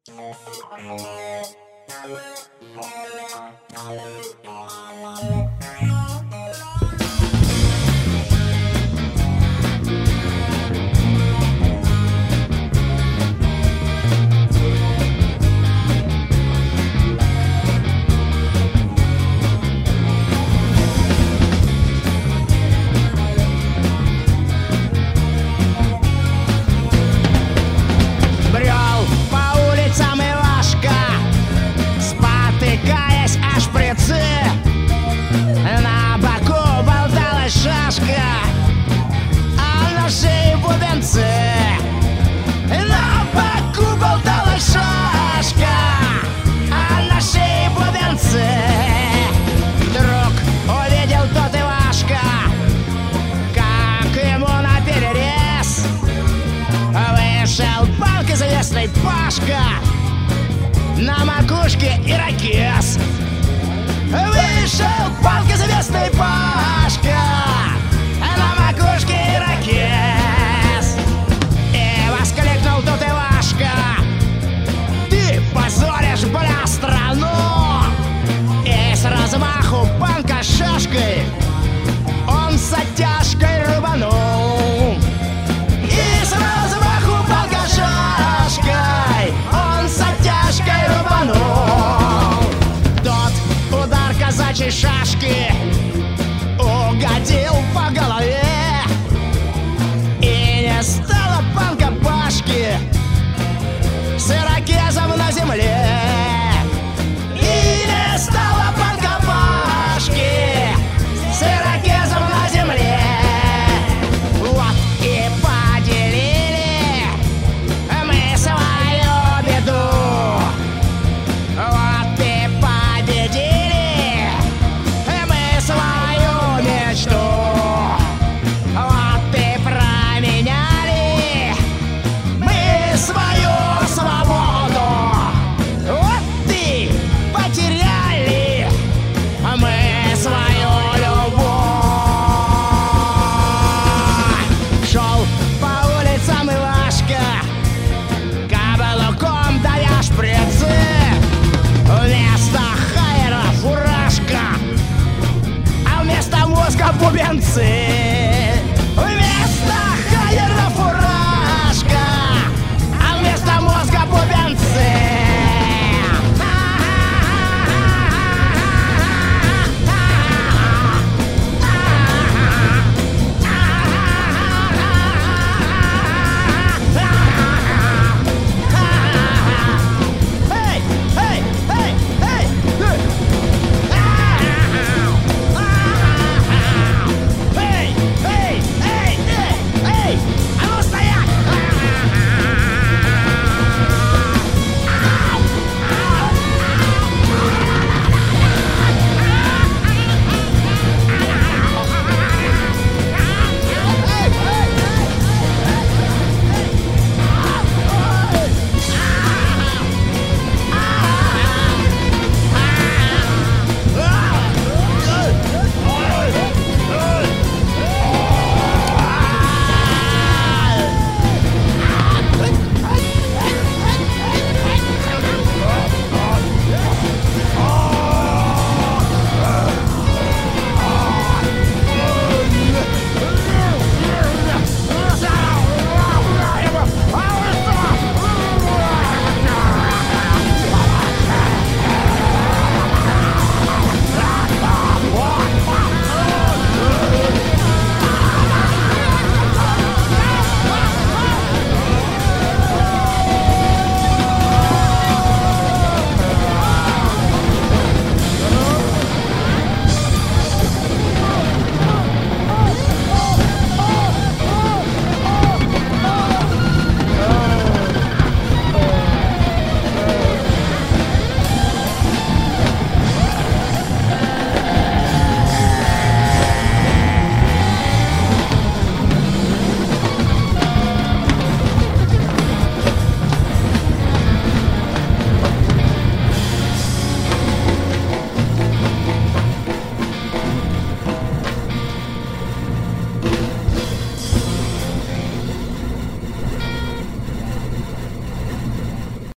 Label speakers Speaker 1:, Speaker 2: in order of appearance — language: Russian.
Speaker 1: Брел по улицам Ивашка, спотыкаясь о шприцы. На боку болталась шашка, а на шее бубенцы. На боку болталась шашка, а на шее бубенцы. Вдруг увидел тот Ивашка, как ему на перерез вышел панк известный Пашка, на макушке ирокез. Вышел панк известный Пашка, на макушке ирокез. И воскликнул тут Ивашка: ты позоришь, бля, страну! И с размаху панка шашкой он с оттяжкой рубанул. И с размаху панка шашкой он с оттяжкой рубанул. Тот удар казачьей шашки угодил по голове, и не стало панка Пашки с ирокезом на земле. И не стало панка Пашки с ирокезом на земле. Вот и поделили мы свою беду. Вот и победили мы свою мечту. Вот и променяли мы свою свободу. Вот и потеряли мы свою любовь. Шел по улицам Ивашка, каблуком давя шприцы. Вместо хайра фуражка, а вместо мозга бубенцы.